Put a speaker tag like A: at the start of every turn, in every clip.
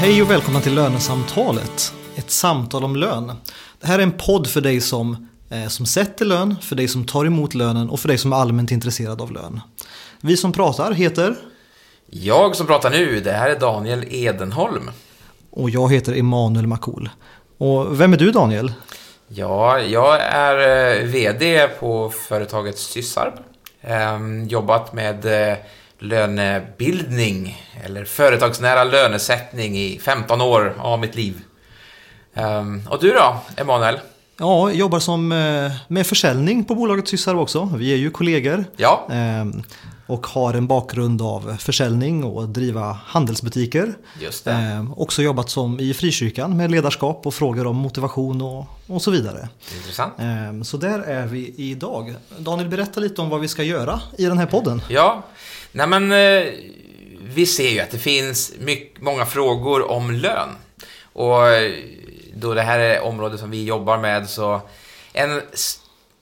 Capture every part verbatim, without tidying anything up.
A: Hej och välkomna till Lönesamtalet, ett samtal om lön. Det här är en podd för dig som, eh, som sätter lön, för dig som tar emot lönen och för dig som är allmänt intresserad av lön. Vi som pratar heter...
B: Jag som pratar nu, det här är Daniel Edenholm.
A: Och jag heter Emanuel Makol. Och vem är du, Daniel?
B: Ja, jag är vd på företaget Sysarb. Ehm, jobbat med eh, lönebildning eller företagsnära lönesättning i femton år av mitt liv. Ehm, och du då, Emanuel?
A: Ja, jag jobbar som, eh, med försäljning på bolaget Sysarb också. Vi är ju kollegor.
B: Ja.
A: Eh, och har en bakgrund av försäljning och driva handelsbutiker.
B: Just det.
A: Eh, också jobbat som i frikyrkan med ledarskap och frågor om motivation och, och så vidare.
B: Intressant.
A: Eh, så där är vi idag. Daniel, berätta lite om vad vi ska göra i den här podden.
B: Ja, nej men eh, vi ser ju att det finns mycket, många frågor om lön. Och då det här är området som vi jobbar med så en st-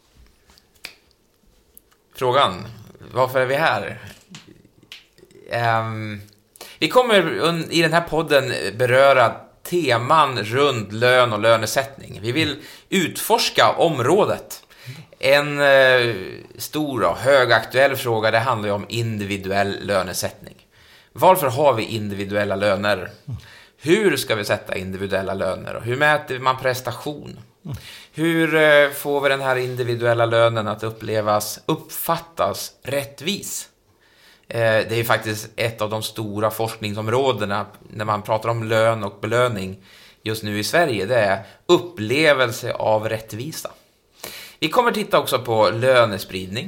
B: frågan, varför är vi här? Um, vi kommer un- i den här podden beröra teman runt lön och lönesättning. Vi vill utforska området. En eh, stor och högaktuell fråga, det handlar ju om individuell lönesättning. Varför har vi individuella löner? Hur ska vi sätta individuella löner? Och hur mäter man prestation? Hur eh, får vi den här individuella lönen att upplevas, uppfattas rättvis? Eh, det är ju faktiskt ett av de stora forskningsområdena när man pratar om lön och belöning just nu i Sverige. Det är upplevelse av rättvisa. Vi kommer titta också på lönespridning.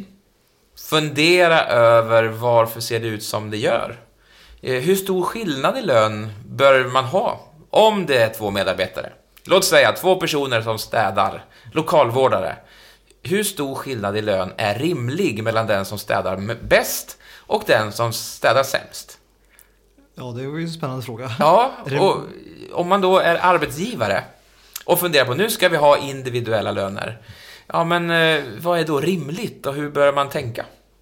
B: Fundera över varför ser det ut som det gör. Hur stor skillnad i lön bör man ha om det är två medarbetare? Låt säga två personer som städar, lokalvårdare. Hur stor skillnad i lön är rimlig mellan den som städar bäst och den som städar sämst?
A: Ja, det var ju en spännande fråga.
B: Ja, och om man då är arbetsgivare och funderar på nu ska vi ha individuella löner. Ja, men eh, vad är då rimligt och hur bör man tänka?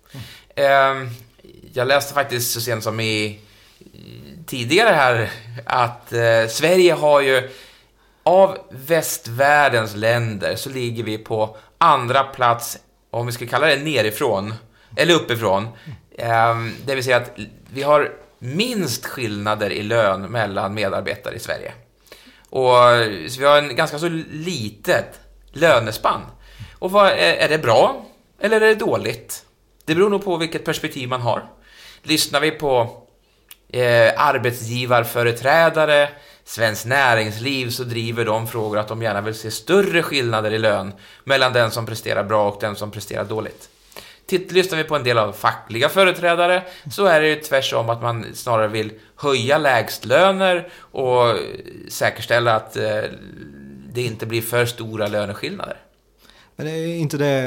B: Mm. Eh, jag läste faktiskt så sent som i tidigare här att eh, Sverige har ju av västvärldens länder så ligger vi på andra plats, om vi ska kalla det nerifrån eller uppifrån. Eh, det vill säga att vi har minst skillnader i lön mellan medarbetare i Sverige. Och så vi har en ganska så litet lönespann. Och vad, är, är det bra eller är det dåligt? Det beror nog på vilket perspektiv man har. Lyssnar vi på eh, arbetsgivarföreträdare, Svenskt Näringsliv, så driver de frågor att de gärna vill se större skillnader i lön mellan den som presterar bra och den som presterar dåligt. Titt, lyssnar vi på en del av fackliga företrädare så är det ju tvärtom att man snarare vill höja lägstlöner och säkerställa att eh, det inte blir för stora löneskillnader.
A: Men är inte det,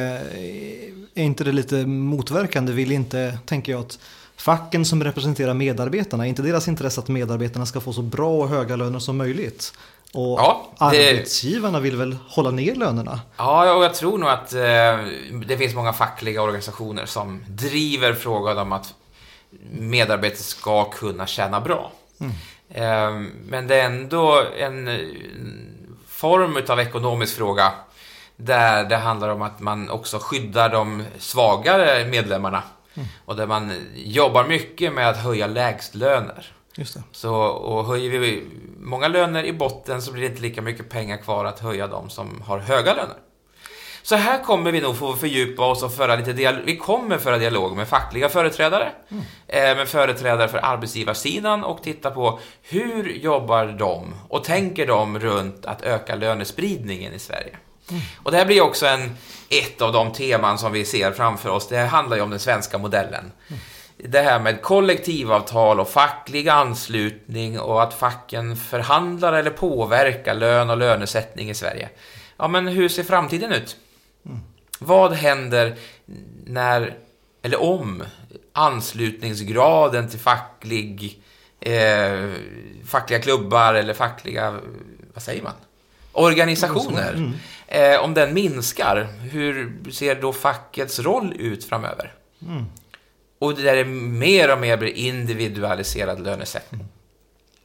A: är inte det lite motverkande? Vill inte, tänker jag, att facken som representerar medarbetarna, är inte deras intresse att medarbetarna ska få så bra och höga löner som möjligt? Och
B: ja, det...
A: arbetsgivarna vill väl hålla ner lönerna?
B: Ja, och jag tror nog att eh, det finns många fackliga organisationer som driver frågan om att medarbetare ska kunna tjäna bra. Mm. Eh, men det är ändå en, en form av ekonomisk fråga där det handlar om att man också skyddar de svagare medlemmarna. Mm. Och där man jobbar mycket med att höja lägstlöner. Just det. Så, och höjer vi många löner i botten så blir det inte lika mycket pengar kvar att höja de som har höga löner. Så här kommer vi nog få fördjupa oss och föra lite dialog. Vi kommer föra dialog med fackliga företrädare, mm. eh, med företrädare för arbetsgivarsidan och titta på hur jobbar de och tänker de runt att öka lönespridningen i Sverige. Mm. Och det här blir också en, ett av de teman som vi ser framför oss. Det handlar ju om den svenska modellen. Mm. Det här med kollektivavtal och facklig anslutning och att facken förhandlar eller påverkar lön och lönesättning i Sverige. Ja, men hur ser framtiden ut? Mm. Vad händer när, eller om, anslutningsgraden till facklig, eh, fackliga klubbar eller fackliga, vad säger man? Organisationer. Mm. Eh, om den minskar, hur ser då fackets roll ut framöver? Mm. Och det där är mer och mer blir individualiserad lönesättning.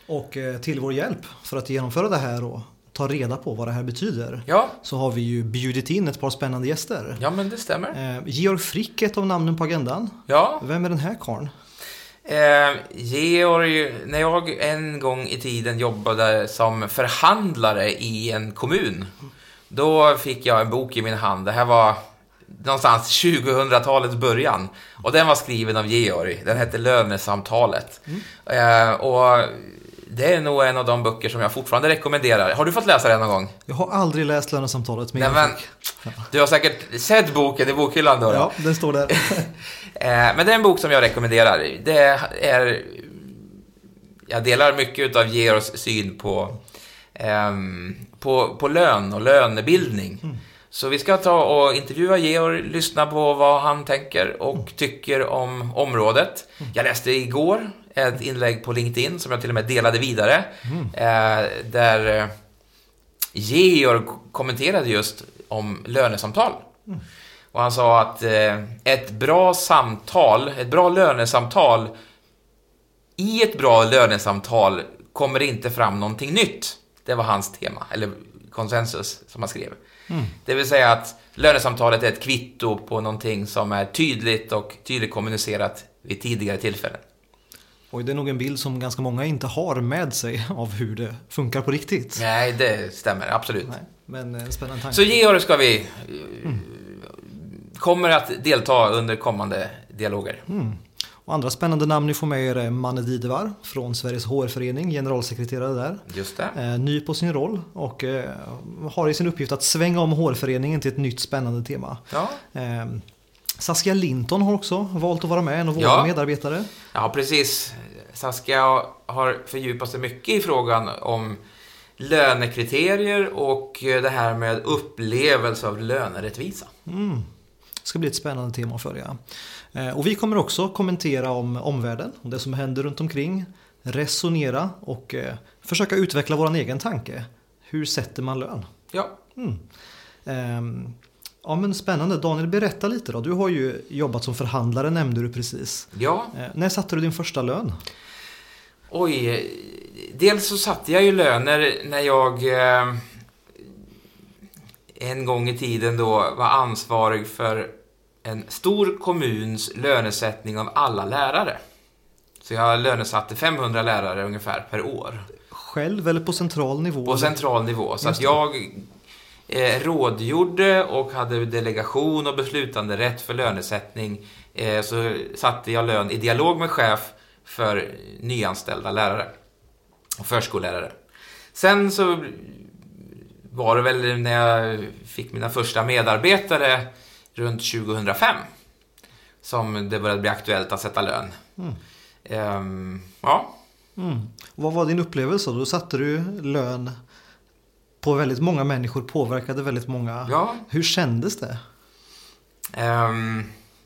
A: Och eh, till vår hjälp för att genomföra det här och ta reda på vad det här betyder,
B: Ja.
A: så har vi ju bjudit in ett par spännande gäster.
B: Ja, men det stämmer.
A: Eh, Georg Frick är ett av namnen på agendan.
B: Ja.
A: Vem är den här karln?
B: Eh, Georg, när jag en gång i tiden jobbade som förhandlare i en kommun, då fick jag en bok i min hand. Det här var någonstans tjugohundratalets början. Och den var skriven av Georg. Den hette Lönesamtalet. Mm. Eh, och det är nog en av de böcker som jag fortfarande rekommenderar. Har du fått läsa den någon gång?
A: Jag har aldrig läst Lönesamtalet.
B: Men, men, du har säkert sett boken i bokhyllan då? då?
A: Ja, den står där.
B: eh, men det är en bok som jag rekommenderar. Det är... Jag delar mycket av Georgs syn på, eh, på, på lön och lönebildning. Mm. Så vi ska ta och intervjua Georg, lyssna på vad han tänker och mm. tycker om området. Mm. Jag läste igår ett inlägg på LinkedIn som jag till och med delade vidare. Mm. Eh, där Georg kommenterade just om lönesamtal. Mm. Och han sa att eh, ett bra samtal, ett bra lönesamtal, i ett bra lönesamtal kommer det inte fram någonting nytt. Det var hans tema, eller konsensus som han skrev. Mm. Det vill säga att lönesamtalet är ett kvitto på någonting som är tydligt och tydligt kommunicerat vid tidigare tillfällen.
A: Och det är nog en bild som ganska många inte har med sig av hur det funkar på riktigt.
B: Nej, det stämmer, absolut. Nej,
A: men en spännande tanke.
B: Så Georg ska vi mm. kommer att delta under kommande dialoger.
A: Mm. Och andra spännande namn ni får med er är Manne Didevar från Sveriges H R-förening, generalsekreterare där.
B: Just det.
A: Eh, ny på sin roll och eh, har i sin uppgift att svänga om H R-föreningen till ett nytt spännande tema.
B: Ja.
A: Eh, Saskia Linton har också valt att vara med, en av våra
B: ja.
A: medarbetare.
B: Ja, precis. Saskia har fördjupat sig mycket i frågan om lönekriterier och det här med upplevelse av lönerättvisa.
A: Mm. Det ska bli ett spännande tema att följa. Och vi kommer också kommentera om omvärlden, om det som händer runt omkring, resonera och eh, försöka utveckla vår egen tanke. Hur sätter man lön?
B: Ja.
A: Mm. Eh, ja men spännande. Daniel, berätta lite då. Du har ju jobbat som förhandlare, nämnde du precis.
B: Ja.
A: Eh, när satte du din första lön?
B: Oj, dels så satte jag ju löner när jag eh, en gång i tiden då var ansvarig för en stor kommuns lönesättning av alla lärare. Så jag lönesatte femhundra lärare ungefär per år.
A: Själv eller på central nivå?
B: På central nivå. Så att jag eh, rådgjorde och hade delegation och beslutande rätt för lönesättning. Eh, så satte jag lön i dialog med chef för nyanställda lärare och förskollärare. Sen så var det väl när jag fick mina första medarbetare runt tjugohundrafem som det började bli aktuellt att sätta lön. Mm. Ehm, ja.
A: Mm. Vad var din upplevelse? Då satte du lön på väldigt många människor, påverkade väldigt många.
B: Ja.
A: Hur kändes det?
B: Ehm,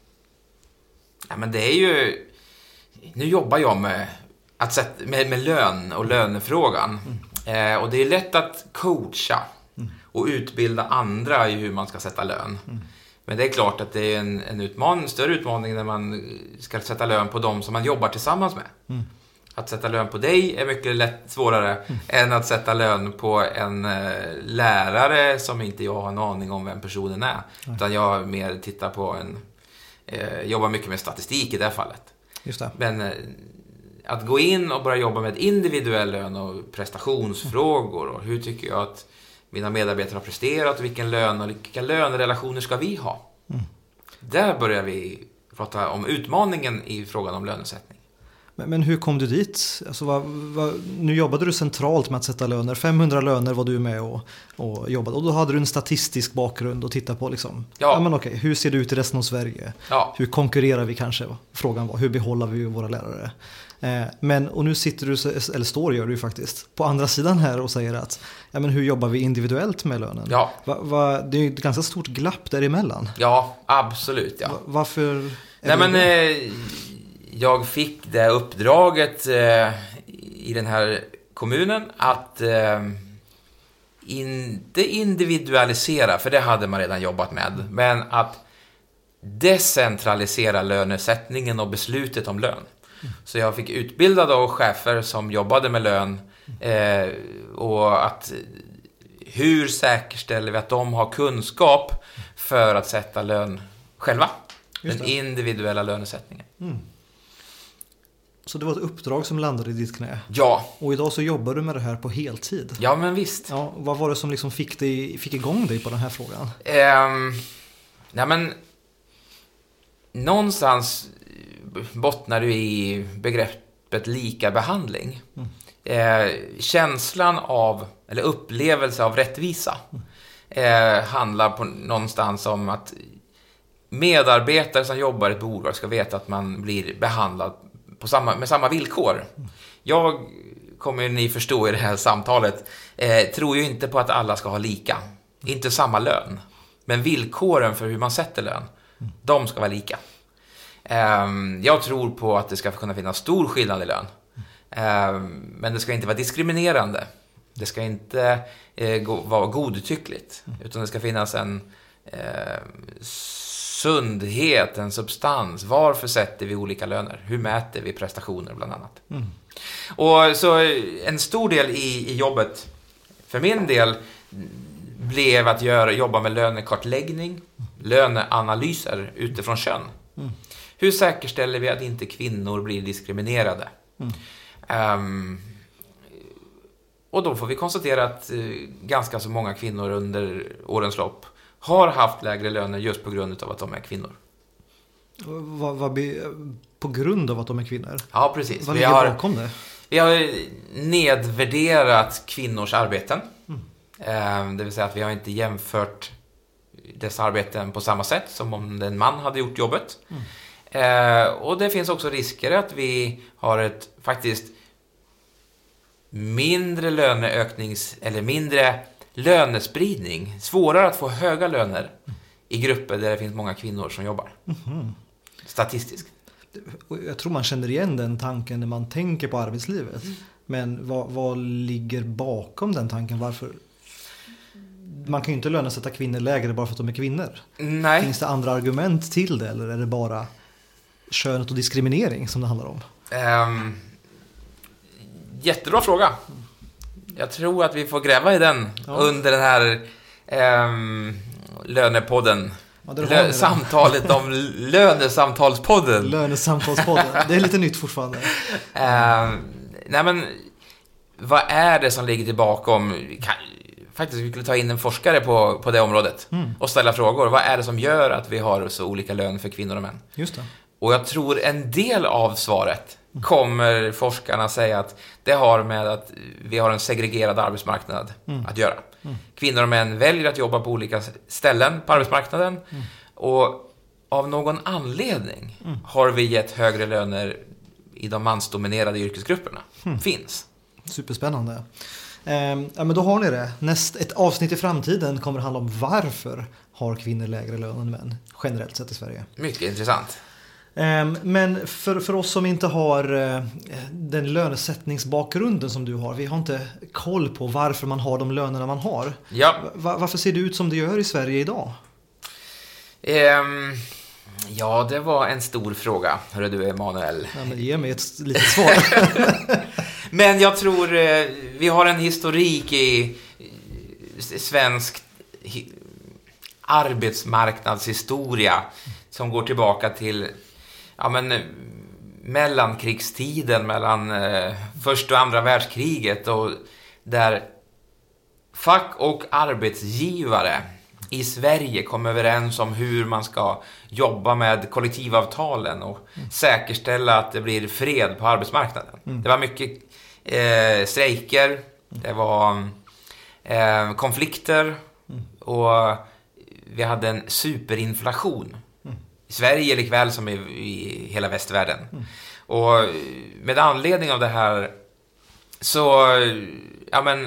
B: ja, men det är ju... Nu jobbar jag med, att sätta, med, med lön och lönefrågan. Mm. Ehm, och det är lätt att coacha mm. och utbilda andra i hur man ska sätta lön. Mm. Men det är klart att det är en, en utmaning, en större utmaning när man ska sätta lön på dem som man jobbar tillsammans med. Mm. Att sätta lön på dig är mycket lätt svårare mm. än att sätta lön på en eh, lärare som inte jag har en aning om vem personen är. Mm. Utan jag mer tittar på en... Eh, jobbar mycket med statistik i det här fallet.
A: Just det.
B: Men eh, att gå in och börja jobba med individuell lön och prestationsfrågor och hur tycker jag att mina medarbetare har presterat och vilken lön och vilka lönerelationer ska vi ha. Mm. Där börjar vi prata om utmaningen i frågan om lönesättning.
A: Men, men hur kom du dit? Alltså, vad, vad, nu jobbade du centralt med att sätta löner. femhundra löner var du med och, och jobbade. Och då hade du en statistisk bakgrund att titta på. Liksom. Ja. Ja, men okej, hur ser det ut i resten av Sverige? Ja. Hur konkurrerar vi kanske? Frågan var, hur behåller vi våra lärare? Eh, men, och nu sitter du, eller står gör du faktiskt, på andra sidan här och säger att ja, men hur jobbar vi individuellt med lönen? Ja. Va, va, det är ett ganska stort glapp däremellan.
B: Ja, absolut. Ja.
A: Va, varför?
B: Nej, men... Eh, Jag fick det uppdraget eh, i den här kommunen att eh, inte individualisera, för det hade man redan jobbat med, men att decentralisera lönesättningen och beslutet om lön. Så jag fick utbilda då chefer som jobbade med lön eh, och att hur säkerställer vi att de har kunskap för att sätta lön själva? Den individuella lönesättningen. Mm.
A: Så det var ett uppdrag som landade i ditt knä?
B: Ja.
A: Och idag så jobbar du med det här på heltid?
B: Ja, men visst.
A: Ja, vad var det som liksom fick, dig, fick igång dig på den här frågan?
B: Um, nej men någonstans bottnar du i begreppet lika behandling. Mm. Eh, känslan av, eller upplevelse av rättvisa mm. eh, handlar på någonstans om att medarbetare som jobbar i ett bolag ska veta att man blir behandlad på samma, med samma villkor. Mm. Jag, kommer ni förstå i det här samtalet, eh, tror ju inte på att alla ska ha lika. Mm. Inte samma lön. Men villkoren för hur man sätter lön, mm. de ska vara lika. Eh, jag tror på att det ska kunna finnas stor skillnad i lön. Eh, men det ska inte vara diskriminerande. Det ska inte eh, gå, vara godtyckligt. Mm. Utan det ska finnas en eh, sundhet, en substans. Varför sätter vi olika löner? Hur mäter vi prestationer bland annat? Mm. Och så en stor del i, i jobbet för min del blev att göra, jobba med lönekartläggning, löneanalyser utifrån kön. Mm. Hur säkerställer vi att inte kvinnor blir diskriminerade? Mm. Um, och då får vi konstatera att uh, ganska så många kvinnor under årens lopp har haft lägre löner just på grund av att de är kvinnor.
A: Vad, vad be, på grund av att de är kvinnor?
B: Ja, precis.
A: Vad ligger vi har, bakom det?
B: Vi har nedvärderat kvinnors arbeten. Mm. Eh, det vill säga att vi har inte jämfört dessa arbeten på samma sätt som om en man hade gjort jobbet. Mm. Eh, och det finns också risker att vi har ett faktiskt mindre löneöknings eller mindre lönespridning, svårare att få höga löner i grupper där det finns många kvinnor som jobbar. Mm-hmm. Statistiskt.
A: Jag tror man känner igen den tanken när man tänker på arbetslivet. Mm. Men vad, vad ligger bakom den tanken? Varför? Man kan ju inte lönesätta kvinnor lägre bara för att de är kvinnor.
B: Nej.
A: Finns det andra argument till det, eller är det bara könet och diskriminering som det handlar om? Um,
B: jättebra fråga. Jag tror att vi får gräva i den ja. under den här um, lönepodden. Ja, Lö- samtalet om lönesamtalspodden.
A: Lönesamtalspodden. Det är lite nytt fortfarande.
B: Uh, nej men, vad är det som ligger tillbaka om... Kan, faktiskt vi skulle ta in en forskare på, på det området mm. och ställa frågor. Vad är det som gör att vi har så olika lön för kvinnor och män?
A: Just det.
B: Och jag tror en del av svaret mm. kommer forskarna säga att det har med att vi har en segregerad arbetsmarknad mm. att göra. Mm. Kvinnor och män väljer att jobba på olika ställen på arbetsmarknaden mm. och av någon anledning mm. har vi gett högre löner i de mansdominerade yrkesgrupperna. Mm. Finns.
A: Superspännande. Ehm, ja, men då har ni det. Näst, ett avsnitt i framtiden kommer att handla om varför har kvinnor lägre lön än män generellt sett i Sverige.
B: Mycket intressant.
A: Ehm, men för, för oss som inte har eh, den lönesättningsbakgrunden som du har, vi har inte koll på varför man har de lönerna man har.
B: Ja.
A: Va- varför ser det ut som det gör i Sverige idag?
B: Ehm, ja, det var en stor fråga, hörru du Emanuel.
A: Ja, men ge mig ett litet svar.
B: Men jag tror eh, vi har en historik i svensk hi, arbetsmarknadshistoria som går tillbaka till ja, men, mellankrigstiden, mellan eh, första och andra världskriget, och där fack och arbetsgivare i Sverige kom överens om hur man ska jobba med kollektivavtalen och mm. säkerställa att det blir fred på arbetsmarknaden. Mm. Det var mycket eh, strejker, mm. det var eh, konflikter mm. och vi hade en superinflation mm. i Sverige likväl som i, i hela västvärlden. Mm. Och med anledning av det här så ja men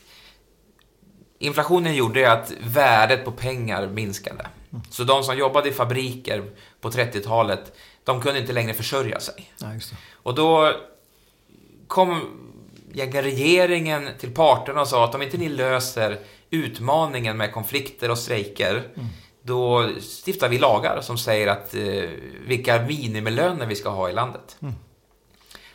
B: inflationen gjorde att värdet på pengar minskade. Mm. Så de som jobbade i fabriker på trettiotalet, de kunde inte längre försörja sig.
A: Ja, just det.
B: Och då kom regeringen till parterna och sa att om inte ni löser utmaningen med konflikter och strejker, mm. då stiftar vi lagar som säger att eh, vilka minimilöner vi ska ha i landet. Mm.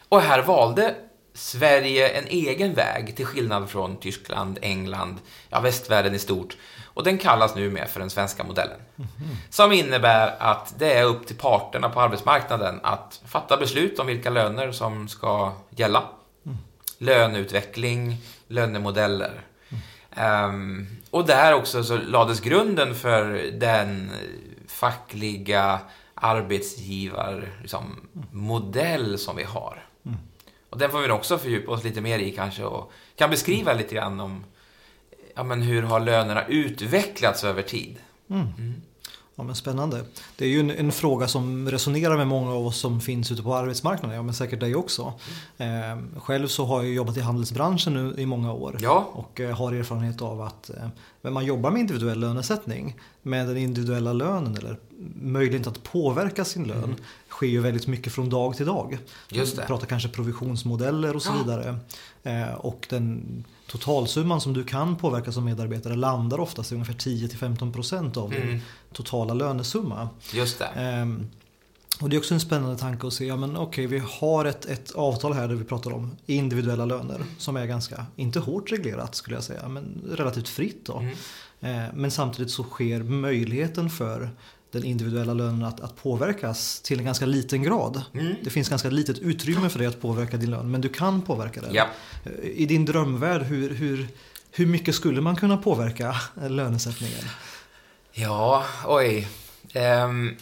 B: Och här valde Sverige en egen väg till skillnad från Tyskland, England, ja, västvärlden i stort. Och den kallas nu med för den svenska modellen. Mm-hmm. Som innebär att det är upp till parterna på arbetsmarknaden att fatta beslut om vilka löner som ska gälla. Mm. Löneutveckling, lönemodeller. Mm. Um, och där också så lades grunden för den fackliga arbetsgivar liksom, modell som vi har. Mm. Och den får vi också fördjupa oss lite mer i kanske och kan beskriva mm. lite grann om ja, men hur har lönerna utvecklats över tid.
A: Mm. Mm. Ja, men spännande. Det är ju en, en fråga som resonerar med många av oss som finns ute på arbetsmarknaden. Ja, men säkert dig också. Mm. Eh, själv så har jag jobbat i handelsbranschen nu i många år.
B: Ja.
A: Och eh, har erfarenhet av att eh, man jobbar med individuell lönesättning. Med den individuella lönen eller möjligheten att påverka sin lön mm. sker ju väldigt mycket från dag till dag.
B: Just det.
A: Vi pratar kanske provisionsmodeller och så ja. vidare. Eh, och den totalsumman som du kan påverka som medarbetare landar oftast i ungefär tio till femton procent av mm. din totala lönesumma.
B: Just det.
A: Eh, och det är också en spännande tanke att se, ja men okej, vi har ett, ett avtal här där vi pratar om individuella löner som är ganska, inte hårt reglerat skulle jag säga, men relativt fritt då. Mm. Eh, men samtidigt så sker möjligheten för den individuella lönen att, att påverkas till en ganska liten grad. Mm. Det finns ganska litet utrymme för dig att påverka din lön, men du kan påverka den.
B: Ja.
A: I din drömvärld, hur, hur, hur mycket skulle man kunna påverka lönesättningen?
B: Ja, oj. Um,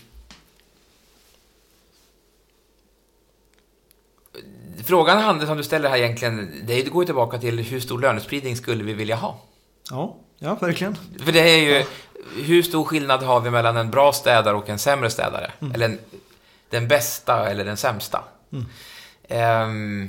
B: frågan handlar som du ställer här egentligen, det går ju tillbaka till hur stor lönespridning skulle vi vilja ha?
A: Ja, ja verkligen.
B: För det är ju... Ja. Hur stor skillnad har vi mellan en bra städare och en sämre städare? Mm. Eller en, den bästa eller den sämsta? Mm. Um,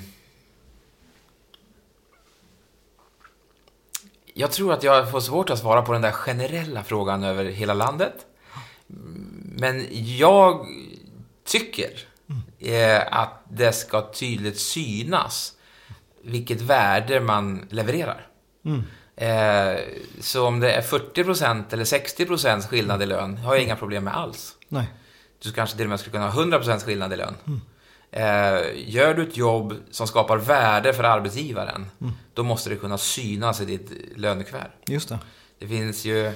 B: jag tror att jag får svårt att svara på den där generella frågan över hela landet. Men jag tycker mm. eh, att det ska tydligt synas vilket värde man levererar. Mm. Eh, så om det är fyrtio procent eller sextio procent skillnad i lön har jag inga problem med alls.
A: Nej.
B: Du kanske till och med skulle kunna ha hundra procent skillnad i lön. Mm. Eh, gör du ett jobb som skapar värde för arbetsgivaren mm. då måste det kunna synas i ditt lönekuvert.
A: Just det.
B: Det finns ju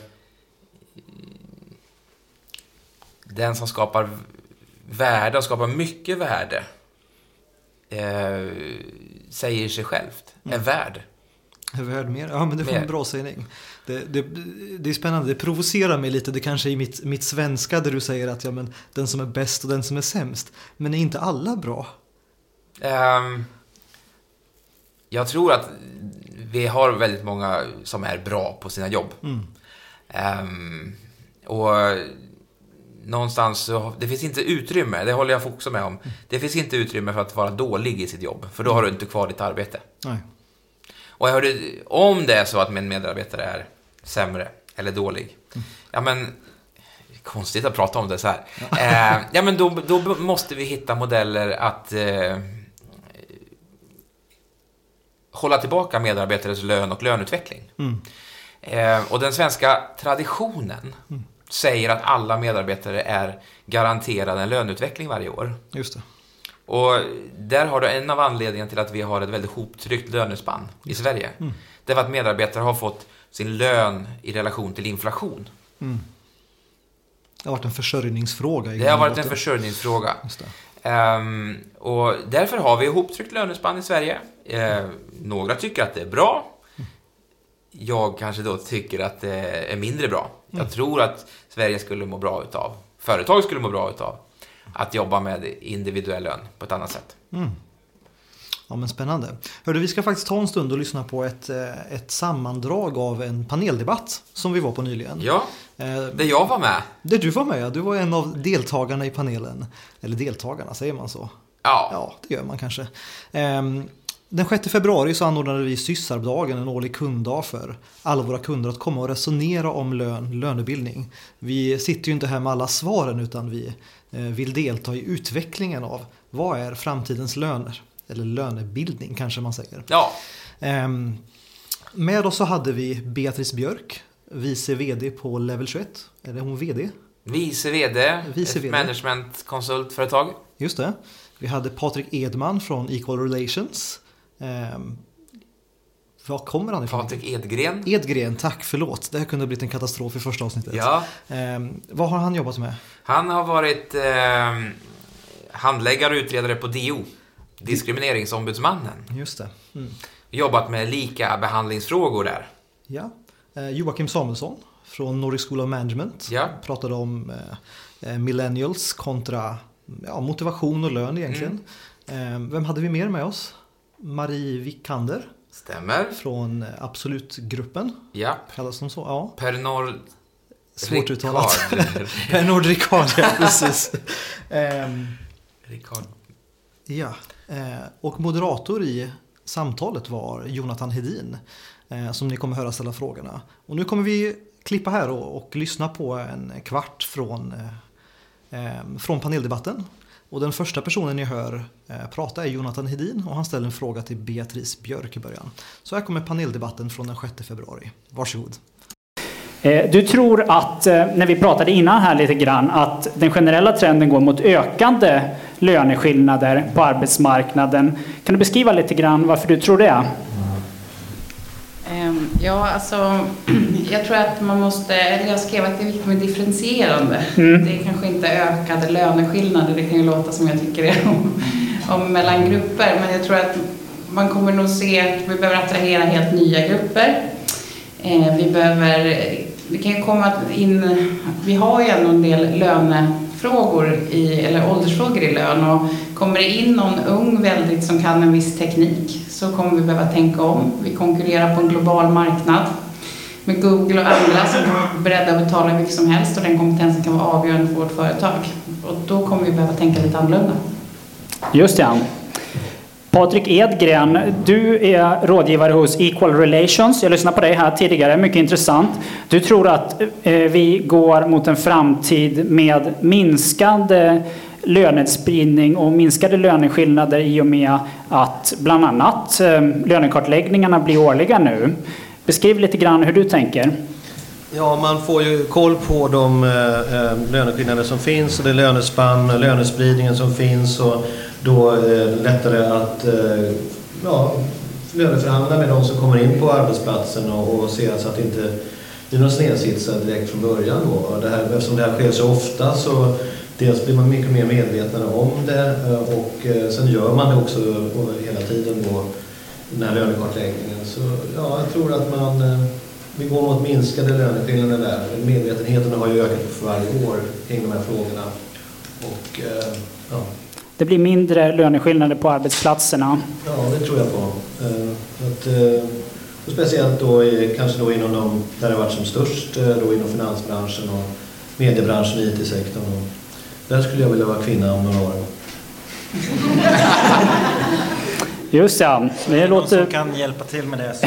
B: den som skapar värde och skapar mycket värde eh, säger sig självt mm. är värd.
A: Är värd mer? Ja, men det var en bra sägning. Det, det, det är spännande. Det provocerar mig lite. Det kanske är mitt, mitt svenska där du säger att ja, men den som är bäst och den som är sämst. Men är inte alla bra?
B: Um, jag tror att vi har väldigt många som är bra på sina jobb. Mm. Um, och någonstans så, det finns inte utrymme, det håller jag också med om. Mm. Det finns inte utrymme för att vara dålig i sitt jobb. För då har du inte kvar ditt arbete. Nej. Och jag hörde, om det är så att min medarbetare är sämre eller dålig. Mm. Ja men, konstigt att prata om det så här. Ja, eh, ja men då, då måste vi hitta modeller att eh, hålla tillbaka medarbetares lön och löneutveckling. Mm. Eh, och den svenska traditionen mm. säger att alla medarbetare är garanterade en löneutveckling varje år.
A: Just det.
B: Och där har du en av anledningarna till att vi har ett väldigt hoptryckt lönespann i Sverige. Mm. Det var att medarbetare har fått sin lön i relation till inflation. Mm.
A: Det har varit en försörjningsfråga.
B: Det har varit en försörjningsfråga. Just det. Um, och därför har vi hoptryckt lönespann i Sverige. Uh, några tycker att det är bra. Mm. Jag kanske då tycker att det är mindre bra. Mm. Jag tror att Sverige skulle må bra utav, företag skulle må bra utav att jobba med individuell lön på ett annat sätt. Mm.
A: Ja, men spännande. Hörde, vi ska faktiskt ta en stund och lyssna på ett, ett sammandrag av en paneldebatt som vi var på nyligen.
B: Ja, där jag var med.
A: Där du var med, ja. Du var en av deltagarna i panelen. Eller deltagarna, säger man så?
B: Ja.
A: Ja, det gör man kanske. Den sjätte februari så anordnade vi Sysardagen, en årlig kunddag för alla våra kunder att komma och resonera om lön, lönebildning. Vi sitter ju inte här med alla svaren utan vi vill delta i utvecklingen av vad är framtidens löner, eller lönebildning kanske man säger.
B: Ja.
A: Med oss så hade vi Beatrice Björk, vice vd på Level tjugoett. Är det hon vd?
B: Vice vd,
A: vice
B: ett managementkonsultföretag.
A: Just det. Vi hade Patrik Edman från Equal Relations. Eh, var kommer han ifrån?
B: Patrik Edgren.
A: Edgren, tack, förlåt. Det här kunde ha blivit en katastrof i första avsnittet.
B: Ja.
A: Eh, vad har han jobbat med?
B: Han har varit eh, handläggare och utredare på D O, Diskrimineringsombudsmannen.
A: Just det. Mm.
B: Jobbat med lika behandlingsfrågor där.
A: Ja. Eh, Joakim Samuelsson från Nordic School of Management.
B: Ja.
A: Pratade om eh, millennials kontra ja, motivation och lön egentligen. Mm. Eh, vem hade vi mer med oss? Marie Vikander.
B: Stämmer.
A: Från Absolut-gruppen.
B: Ja.
A: Kallas de så? Ja.
B: Pernod...
A: Svårt uttalat. Pernod Ricard, ja, precis. um,
B: Ricard.
A: Ja. Uh, och moderator i samtalet var Jonathan Hedin. Uh, som ni kommer höra ställa frågorna. Och nu kommer vi klippa här och, och lyssna på en kvart från, uh, um, från paneldebatten. Och den första personen ni hör eh, prata är Jonathan Hedin och han ställer en fråga till Beatrice Björk i början. Så här kommer paneldebatten från den sjätte februari. Varsågod.
C: Du tror att, när vi pratade innan här lite grann, att den generella trenden går mot ökande löneskillnader på arbetsmarknaden. Kan du beskriva lite grann varför du tror det?
D: Ja, alltså jag tror att man måste, eller jag skrev att det är viktigt med differentierande.
C: Mm.
D: Det är kanske inte ökade löneskillnader, det kan ju låta som jag tycker det är om, om mellan grupper. Men jag tror att man kommer nog se att vi behöver attrahera helt nya grupper. Eh, vi behöver, vi kan ju komma in, vi har ju ändå en del lönefrågor i, eller åldersfrågor i lön, och kommer det in någon ung väldigt som kan en viss teknik så kommer vi behöva tänka om. Vi konkurrerar på en global marknad med Google och andra som är beredda att betala hur mycket som helst, och den kompetensen kan vara avgörande för vårt företag. Och då kommer vi behöva tänka lite annorlunda.
C: Just det. Patrik Edgren, du är rådgivare hos Equal Relations. Jag lyssnade på dig här tidigare, mycket intressant. Du tror att eh, vi går mot en framtid med minskande lönespridning och minskade löneskillnader i och med att bland annat eh, lönekartläggningarna blir årliga nu. Beskriv lite grann hur du tänker.
E: Ja, man får ju koll på de eh, löneskillnader som finns och det lönespann och lönespridningen som finns, och då är det lättare att eh, ja, löneförhandla med de som kommer in på arbetsplatsen och, och se så att det inte blir någon snedsitsar direkt från början då. Det här, eftersom det här sker så ofta så dels blir man mycket mer medveten om det, och sen gör man det också hela tiden då, den här lönekartläggningen. Så ja, jag tror att man, vi går mot minskade löneskillnader där. Medvetenheten har ju ökat för varje år kring de här frågorna. Och ja.
C: Det blir mindre löneskillnader på arbetsplatserna.
E: Ja, det tror jag på. Att, och speciellt då, kanske då inom de där det har varit som störst, då inom finansbranschen och mediebranschen, I T-sektorn. Och där skulle jag vilja vara kvinna om några år.
C: Just ja. Det låter...
F: Någon som kan hjälpa till med det.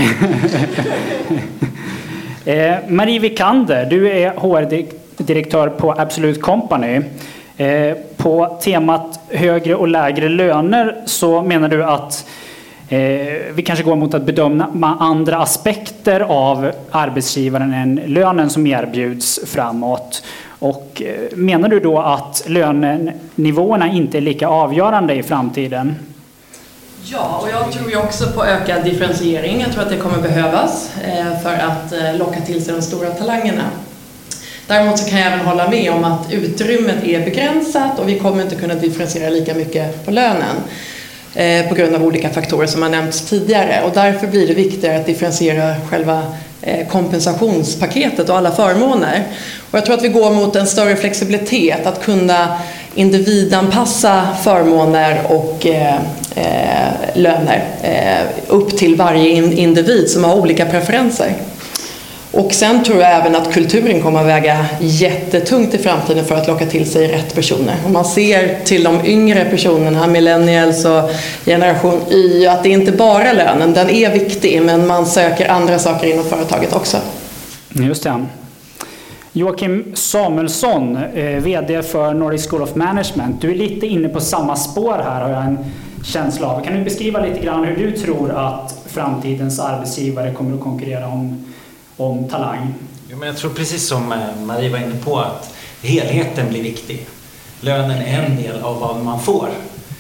C: eh, Marie Vikander, du är H R-direktör på Absolute Company. Eh, på temat högre och lägre löner så menar du att eh, vi kanske går mot att bedöma andra aspekter av arbetsgivaren än lönen som erbjuds framåt. Och eh, menar du då att lönenivåerna inte är lika avgörande i framtiden?
G: Ja, och jag tror ju också på ökad differentiering. Jag tror att det kommer behövas eh, för att eh, locka till sig de stora talangerna. Däremot så kan jag även hålla med om att utrymmet är begränsat och vi kommer inte kunna differentiera lika mycket på lönen eh, på grund av olika faktorer som har nämnts tidigare. Och därför blir det viktigare att differentiera själva eh, kompensationspaketet och alla förmåner. Och jag tror att vi går mot en större flexibilitet, att kunna individanpassa förmåner och eh, eh, löner eh, upp till varje in, individ som har olika preferenser. Och sen tror jag även att kulturen kommer att väga jättetungt i framtiden för att locka till sig rätt personer. Om man ser till de yngre personerna, millennials och generation Y, att det är inte bara lönen, den är viktig, men man söker andra saker inom företaget också.
C: Just det. Joakim Samuelsson, vd för Nordic School of Management. Du är lite inne på samma spår här, har jag en känsla av. Kan du beskriva lite grann hur du tror att framtidens arbetsgivare kommer att konkurrera om om talang?
F: Jo, men jag tror precis som Marie var inne på att helheten blir viktig. Lönen är en del av vad man får.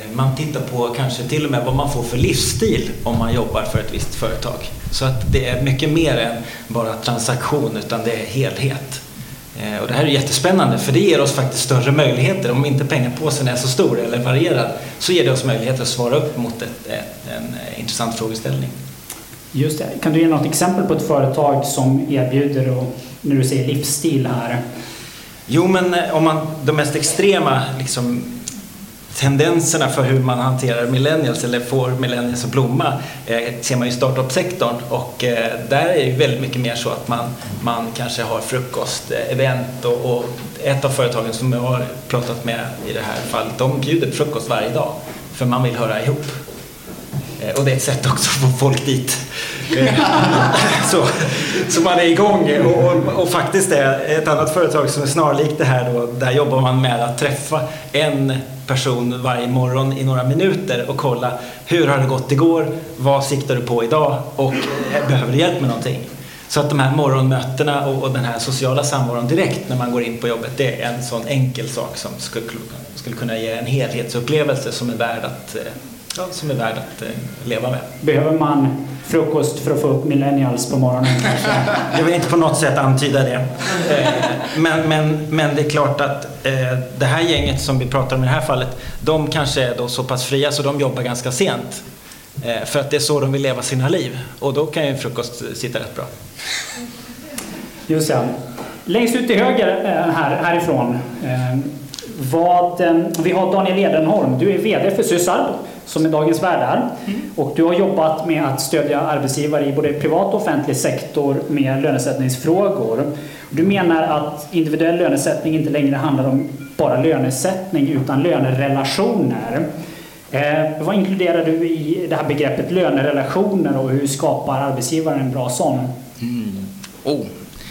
F: Man tittar på kanske till och med vad man får för livsstil om man jobbar för ett visst företag. Så att det är mycket mer än bara transaktion, utan det är helhet. Och det här är jättespännande, för det ger oss faktiskt större möjligheter. Om inte pengapåsen är så stor eller varierad, så ger det oss möjligheter att svara upp mot ett, ett, en intressant frågeställning.
C: Just det. Kan du ge något exempel på ett företag som erbjuder, och när du säger livsstil här?
F: Jo, men om man, de mest extrema liksom, tendenserna för hur man hanterar millennials eller får millennials att blomma eh, ser man i startup-sektorn, och eh, där är det väldigt mycket mer så att man, man kanske har frukost, eh, event och, och ett av företagen som jag har pratat med i det här fallet, de bjuder frukost varje dag för man vill höra ihop. Eh, och det är ett sätt också att få folk dit. Eh, så, så man är igång, och, och, och faktiskt är ett annat företag som är snarlikt det här då, där jobbar man med att träffa en person varje morgon i några minuter och kolla hur har det gått igår, vad siktar du på idag och eh, behöver du hjälp med någonting. Så att de här morgonmötena och, och den här sociala samvaron direkt när man går in på jobbet, det är en sån enkel sak som skulle, skulle kunna ge en helhetsupplevelse som är värd att, eh, ja, som är värd att eh, leva med.
C: Behöver man frukost för att få upp millennials på morgonen?
F: Jag vill inte på något sätt antyda det. Men, men, men det är klart att eh, det här gänget som vi pratar om i det här fallet, de kanske är då så pass fria så de jobbar ganska sent. Eh, för att det är så de vill leva sina liv. Och då kan ju frukost sitta rätt bra.
C: Just det. Längst ut till höger här, härifrån. Eh, vad, eh, vi har Daniel Edenholm. Du är vd för Sysab, som är dagens värdar. Mm. Och du har jobbat med att stödja arbetsgivare i både privat och offentlig sektor med lönesättningsfrågor. Du menar att individuell lönesättning inte längre handlar om bara lönesättning utan lönerelationer. Eh, vad inkluderar du i det här begreppet lönerelationer och hur skapar arbetsgivaren en bra sån?
B: Mm. Oh.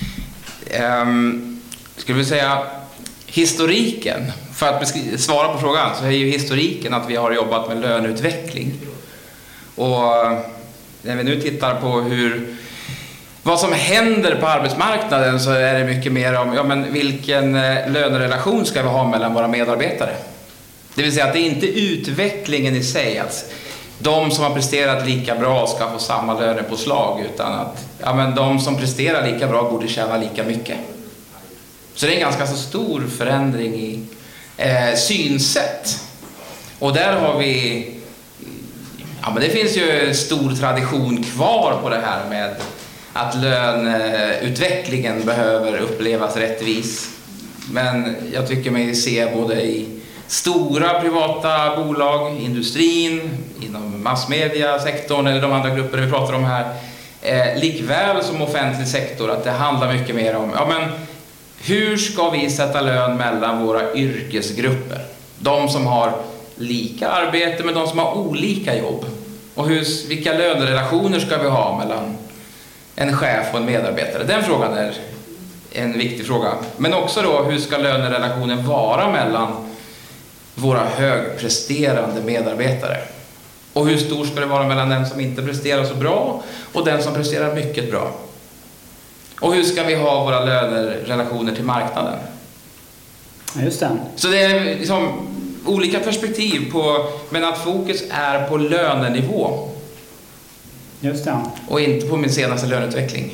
B: Um, skulle vi säga historiken, för att svara på frågan, så är ju historiken att vi har jobbat med löneutveckling. Och när vi nu tittar på hur, vad som händer på arbetsmarknaden, så är det mycket mer om ja, men vilken lönerelation ska vi ha mellan våra medarbetare. Det vill säga att det är inte utvecklingen i sig, att de som har presterat lika bra ska få samma lönepåslag, utan att ja, men de som presterar lika bra borde tjäna lika mycket. Så det är en ganska så stor förändring i eh, synsätt. Och där har vi, ja men det finns ju stor tradition kvar på det här med att löneutvecklingen behöver upplevas rättvis. Men jag tycker mig se både i stora privata bolag, industrin, inom massmediasektorn eller de andra grupper vi pratar om här, eh, likväl som offentlig sektor, att det handlar mycket mer om ja men hur ska vi sätta lön mellan våra yrkesgrupper? De som har lika arbete med de som har olika jobb. Och hur, vilka lönerelationer ska vi ha mellan en chef och en medarbetare? Den frågan är en viktig fråga. Men också då, hur ska lönerelationen vara mellan våra högpresterande medarbetare? Och hur stor ska det vara mellan den som inte presterar så bra och den som presterar mycket bra? Och hur ska vi ha våra lönerelationer till marknaden?
C: Just det.
B: Så det är liksom olika perspektiv på, men att fokus är på lönenivå.
C: Just det.
B: Och inte på min senaste löneutveckling.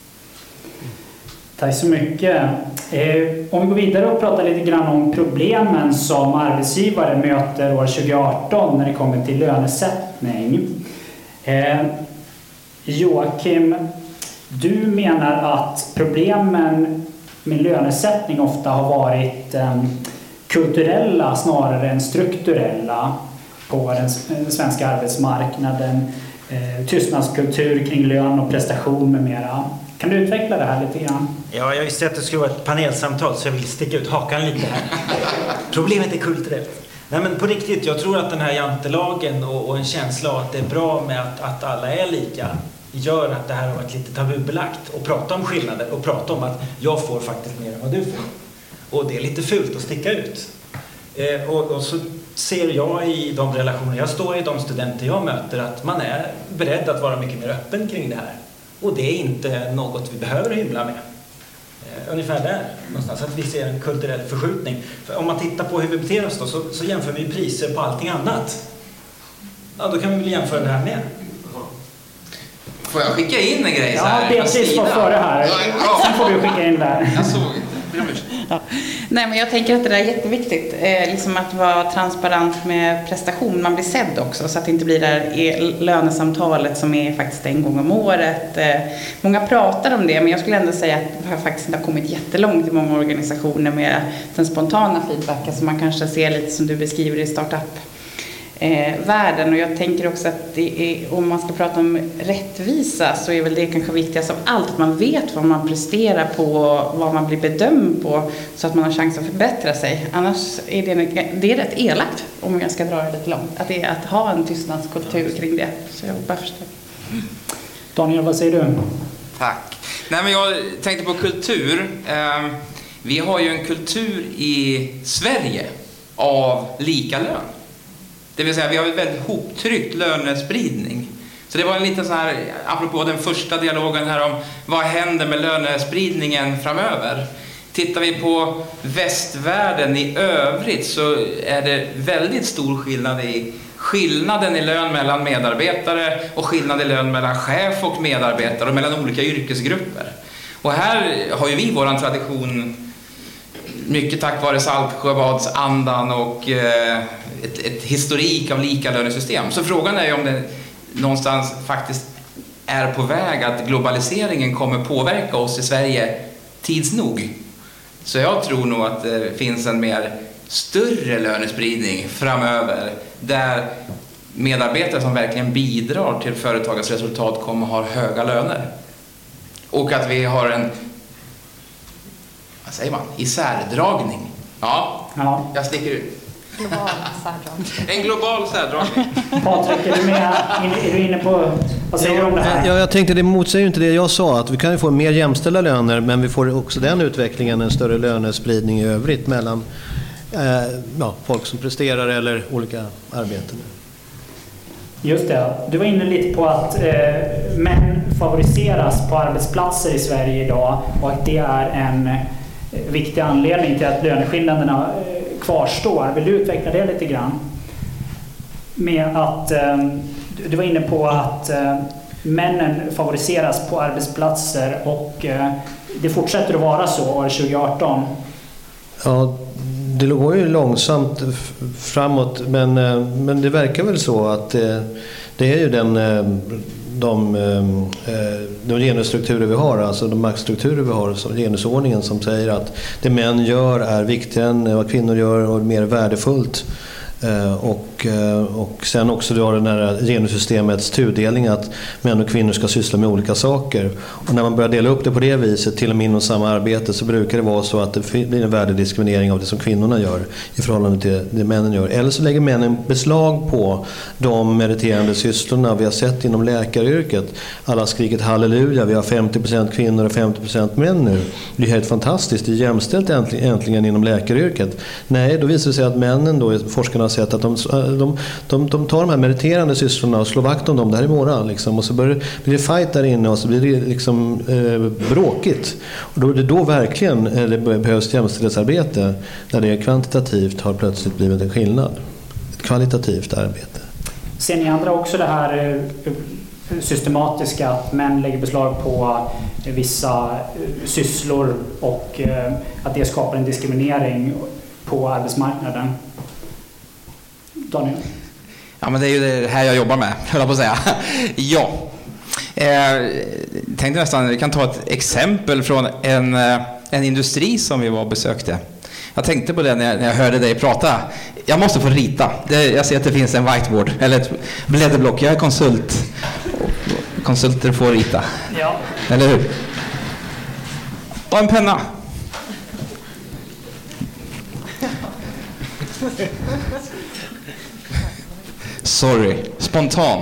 C: Tack så mycket. Eh, om vi går vidare och pratar lite grann om problemen som arbetsgivare möter år tjugo arton när det kommer till lönesättning. Eh, Joakim, du menar att problemen med lönesättning ofta har varit eh, kulturella snarare än strukturella på den, den svenska arbetsmarknaden. Eh, tystnadskultur kring lön och prestation med mera. Kan du utveckla det här lite grann?
F: Ja, jag visste att det skulle vara ett panelsamtal så jag vill sticka ut hakan lite här. Problemet är kulturellt. Nej men på riktigt, jag tror att den här jantelagen och, och en känsla av att det är bra med att, att alla är lika gör att det här har varit lite tabubelagt och prata om skillnader och prata om att jag får faktiskt mer än vad du får. Och det är lite fult att sticka ut. Eh, och, och så ser jag i de relationer jag står i, de studenter jag möter, att man är beredd att vara mycket mer öppen kring det här. Och det är inte något vi behöver hymla med. Eh, ungefär där någonstans, att vi ser en kulturell förskjutning. För om man tittar på hur vi beter oss då, så, så jämför vi priser på allting annat. Ja, då kan vi väl jämföra det här med.
B: Får jag skicka in en grej så
C: Ja,
B: här?
C: Beatrice var före här. Sen får du skicka in där.
B: Jag såg inte.
D: Ja. Nej, men jag tänker att det där är jätteviktigt. Eh, liksom att vara transparent med prestation. Man blir sedd också, så att det inte blir det där lönesamtalet som är faktiskt en gång om året. Eh, många pratar om det, men jag skulle ändå säga att det har faktiskt inte kommit jättelångt i många organisationer med den spontana feedbacken som man kanske ser lite som du beskriver i startup. Eh, världen. Och jag tänker också att det är, om man ska prata om rättvisa, så är väl det kanske viktigast av allt, att man vet vad man presterar på, vad man blir bedömd på, så att man har chans att förbättra sig. Annars är det, det är rätt elakt, om jag ska dra det lite långt, att det är att ha en tystnadskultur kring det. Så jag bara förstår.
C: Daniel, vad säger du?
B: Tack. Nej, men jag tänkte på kultur. Eh, vi har ju en kultur i Sverige av lika lön. Det vill säga, vi har ett väldigt hoptryckt lönespridning. Så det var en liten så här, apropå den första dialogen här om vad händer med lönespridningen framöver. Tittar vi på västvärlden i övrigt, så är det väldigt stor skillnad i skillnaden i lön mellan medarbetare och skillnad i lön mellan chef och medarbetare och mellan olika yrkesgrupper. Och här har ju vi våran tradition, mycket tack vare Saltsjöbadsandan och eh, ett, ett historik av lika lönesystem. Så frågan är ju om det någonstans faktiskt är på väg att globaliseringen kommer påverka oss i Sverige tids nog. Så jag tror nog att det finns en mer större lönespridning framöver, där medarbetare som verkligen bidrar till företagets resultat kommer ha höga löner. Och att vi har en, vad säger man, isärdragning. Ja,
C: Ja.
B: jag sticker ut.
D: Global särdragning.
B: En global särdragning.
C: Patrik, är du, med, är du inne på, vad säger du om det här?
E: Ja, jag tänkte det motsäger ju inte det jag sa, att vi kan ju få mer jämställda löner, men vi får också den utvecklingen, en större lönespridning i övrigt mellan eh, ja, folk som presterar eller olika arbeten.
C: Just det, du var inne lite på att eh, män favoriseras på arbetsplatser i Sverige idag, och att det är en eh, viktig anledning till att löneskillnaderna eh, kvarstår. Vill du utveckla det lite grann? Med att eh, du var inne på att eh, männen favoriseras på arbetsplatser, och eh, det fortsätter att vara så år tjugo arton.
E: Ja, det går ju långsamt framåt, men, men det verkar väl så att det, det är ju den, de, de genusstrukturer vi har, alltså de maktstrukturer vi har, som genusordningen, som säger att det män gör är viktigare än vad kvinnor gör och mer värdefullt. Och, och sen också då den här genussystemets tudelning, att män och kvinnor ska syssla med olika saker. Och när man börjar dela upp det på det viset, till och med inom samma arbete, så brukar det vara så att det blir en värdediskriminering av det som kvinnorna gör i förhållande till det männen gör. Eller så lägger männen beslag på de meriterande sysslorna vi har sett inom läkaryrket. Alla har skrikit halleluja, vi har femtio procent kvinnor och femtio procent män nu. Det är helt fantastiskt, det är jämställt äntligen, äntligen inom läkaryrket. Nej, då visar det sig att männen, då, forskarna har sett att de, de, de, de tar de här meriterande sysslorna och slår vakt om dem. Det här är morgon liksom. Och så börjar, blir det fight där inne, och så blir det liksom eh, bråkigt. Och då är det då verkligen eh, det behövs jämställdhetsarbete, där det kvantitativt har plötsligt blivit en skillnad. Ett kvalitativt arbete.
C: Ser ni andra också det här eh, systematiska, att män lägger beslag på eh, vissa eh, sysslor, och eh, att det skapar en diskriminering på arbetsmarknaden? Daniel?
B: Ja, men det är ju det här jag jobbar med, höll jag på att säga. Ja. Eh, tänkte nästan, vi kan ta ett exempel från en, en industri som vi var och besökte. Jag tänkte på det när jag, när jag hörde dig prata. Jag måste få rita. Det, jag ser att det finns en whiteboard, eller ett blädderblock. Jag är konsult. Konsulter får rita.
C: Ja.
B: Eller hur? Och en penna. Sorry, spontan.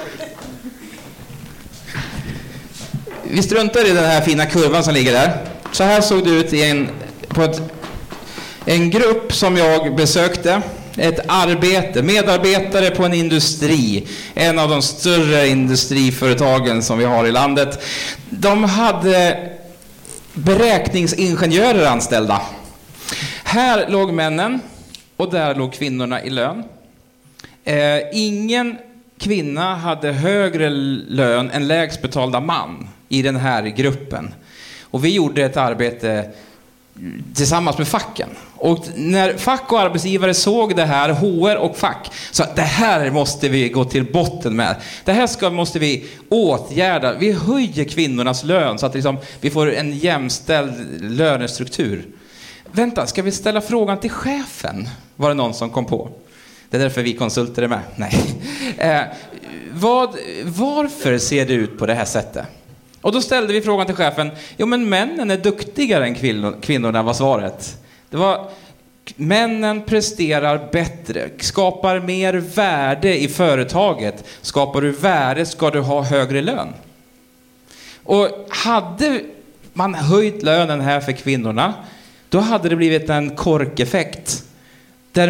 B: Vi struntar i den här fina kurvan som ligger där. Så här såg det ut i en, på ett, en grupp som jag besökte. Ett arbete, medarbetare på en industri. En av de större industriföretagen som vi har i landet. De hade beräkningsingenjörer anställda. Här låg männen och där låg kvinnorna i lön. Eh, ingen kvinna hade högre lön än lägst betalda man i den här gruppen. Och vi gjorde ett arbete tillsammans med facken. Och när fack och arbetsgivare såg det här, H R och fack, så att det här måste vi gå till botten med. Det här ska, måste vi åtgärda. Vi höjer kvinnornas lön så att liksom, vi får en jämställd lönestruktur. Vänta, ska vi ställa frågan till chefen? Var det någon som kom på? Det är därför vi konsulter är med. Nej. Eh, vad, varför ser det ut på det här sättet? Och då ställde vi frågan till chefen. Jo, men männen är duktigare än kvinnor, kvinnorna, var svaret. Det var, männen presterar bättre, skapar mer värde i företaget. Skapar du värde ska du ha högre lön. Och hade man höjt lönen här för kvinnorna, då hade det blivit en korkeffekt. Där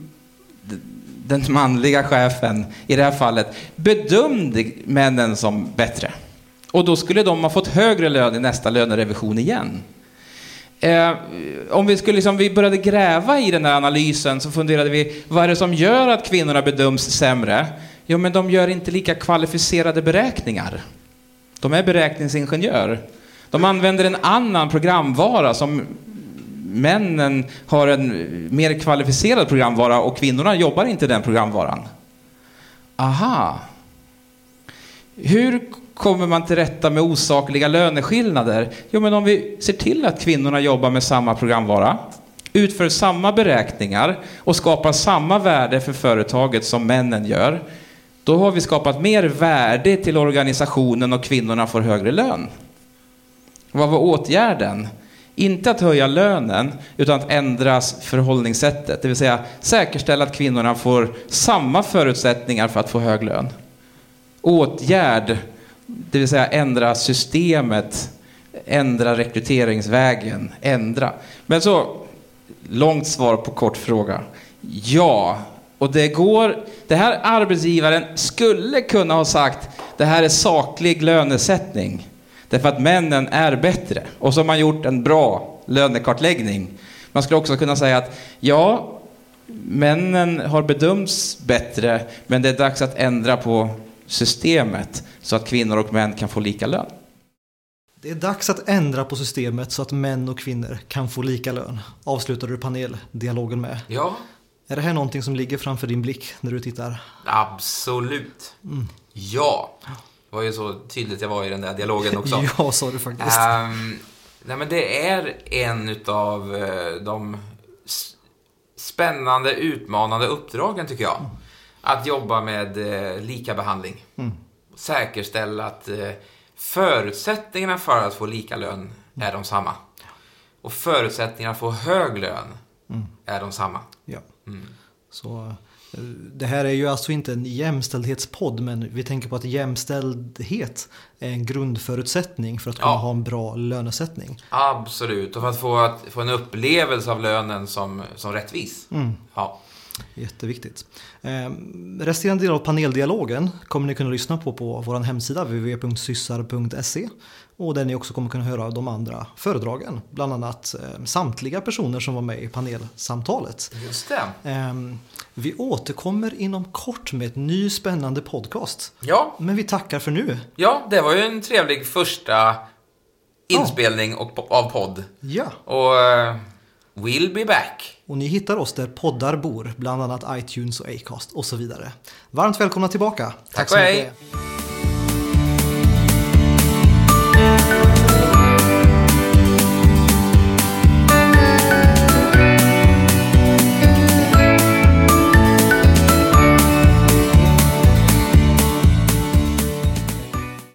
B: den manliga chefen i det här fallet bedömde männen som bättre. Och då skulle de ha fått högre lön i nästa lönerevision igen. Eh, om vi, skulle, liksom, vi började gräva i den här analysen så funderade vi, vad är det som gör att kvinnorna bedöms sämre? Jo, men de gör inte lika kvalificerade beräkningar. De är beräkningsingenjör. De använder en annan programvara som männen har en mer kvalificerad programvara och kvinnorna jobbar inte den programvaran. Aha. Hur kommer man till rätta med osakliga löneskillnader? Jo, men om vi ser till att kvinnorna jobbar med samma programvara, utför samma beräkningar och skapar samma värde för företaget som männen gör, då har vi skapat mer värde till organisationen och kvinnorna får högre lön. Vad var åtgärden? Inte att höja lönen utan att ändras förhållningssättet. Det vill säga säkerställa att kvinnorna får samma förutsättningar för att få hög lön. Åtgärd, det vill säga ändra systemet, ändra rekryteringsvägen, ändra. Men så, långt svar på kort fråga. Ja, och det går, det här arbetsgivaren skulle kunna ha sagt, det här är saklig lönesättning. Därför att männen är bättre. Och så har man gjort en bra lönekartläggning. Man skulle också kunna säga att ja, männen har bedömts bättre, men det är dags att ändra på systemet så att kvinnor och män kan få lika lön.
A: Det är dags att ändra på systemet så att män och kvinnor kan få lika lön. Avslutar du paneldialogen med?
B: Ja.
A: Är det här någonting som ligger framför din blick när du tittar?
B: Absolut. Mm. Ja. Det var ju så tydligt jag var i den där dialogen också.
A: Ja, sa du faktiskt.
B: Um, nej, men det är en utav uh, de spännande, utmanande uppdragen tycker jag. Mm. Att jobba med uh, lika behandling. Mm. Säkerställa att uh, förutsättningarna för att få lika lön mm. är de samma. Och förutsättningarna för att få hög lön mm. är de samma.
A: Ja. Mm. Så det här är ju alltså inte en jämställdhetspodd, men vi tänker på att jämställdhet är en grundförutsättning för att kunna ja. ha en bra lönesättning.
B: Absolut, och för att få, att få en upplevelse av lönen som, som rättvis. Mm. Ja.
A: Jätteviktigt. Eh, resterande del av paneldialogen kommer ni kunna lyssna på på vår hemsida w w w punkt syssar punkt se, och där ni också kommer kunna höra de andra föredragen, bland annat eh, samtliga personer som var med i panelsamtalet.
B: Just det.
A: Eh, vi återkommer inom kort med ett ny spännande podcast.
B: Ja.
A: Men vi tackar för nu.
B: Ja, det var ju en trevlig första inspelning ja. och, av podd.
A: Ja.
B: Och uh, we'll be back.
A: Och ni hittar oss där poddar bor, bland annat iTunes och Acast och så vidare. Varmt välkomna tillbaka.
B: Tack så mycket.